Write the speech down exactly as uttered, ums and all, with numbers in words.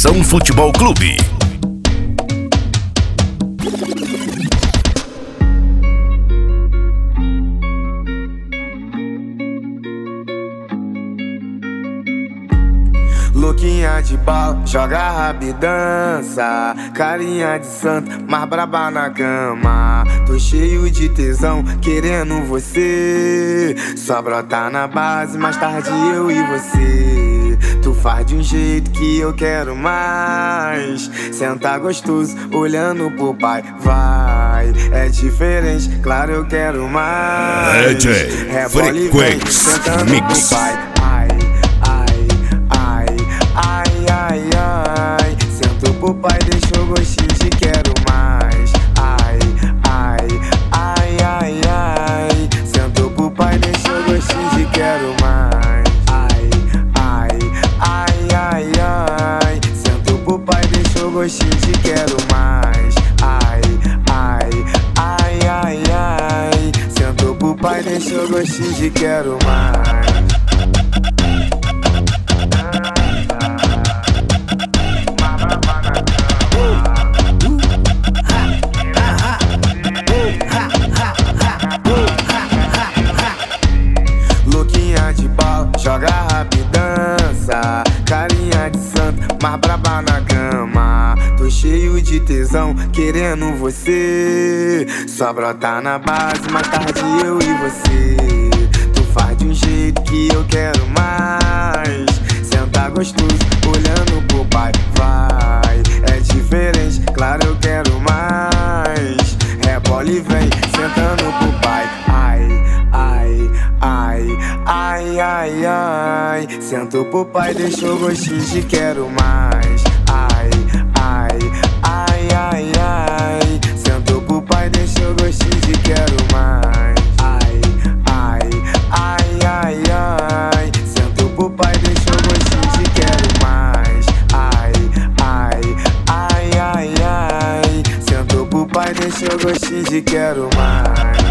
Ação Futebol Clube. Louquinha de bala, joga rabidança. Carinha de santa, mais braba na cama. Tô cheio de tesão, querendo você. Só brotar na base, mais tarde eu e você. Tu faz de um jeito que eu quero mais. Senta gostoso, olhando pro pai. Vai, é diferente, claro eu quero mais. D J Frequência Mix. Sento pro pai, deixa o gostinho de quero mais. Ai, ai, ai, ai, ai. Sento pro pai, deixa o gostinho de quero mais. Ai, ai, ai, ai, ai. Sento pro pai, deixa o gostinho de quero mais. Ai, ai, ai, ai, ai. Sento pro pai, deixa o gostinho de quero mais. Louquinha de bala, joga rabidança. Carinha de santa, mais braba na cama. Tô cheio de tesão, querendo você. Só brotar na base, mais tarde eu e você. Tu faz de um jeito que eu quero mais. Senta gostoso, olhando pro pai. Vai, é diferente, claro eu quero mais. Rebola e vem, sentando pro pai. Ai, ai, ai, ai, ai, ai. Sento pro pai, deixa o gostinho de quero mais. Ai, ai, ai, ai, ai. Sento pro pai, deixa o gostinho de quero mais. Ai, ai, ai, ai, ai. Sento pro pai, deixa o gostinho de quero mais. Ai, ai, ai, ai, ai. Sento pro pai, deixa o gostinho de quero mais.